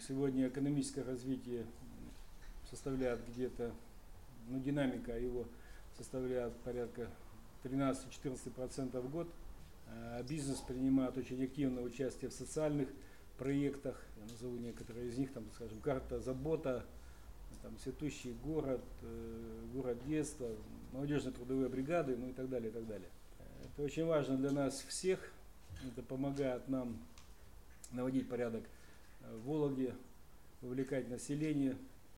Сегодня экономическое развитие составляет где-то, динамика его составляет порядка 13-14% в год. Бизнес принимает очень активное участие в социальных проектах. Я назову некоторые из них, скажем, карта забота, цветущий город, город детства, молодежные трудовые бригады, и так далее, и так далее. Это очень важно для нас всех. Это помогает нам наводить порядок в Вологде, вовлекать население,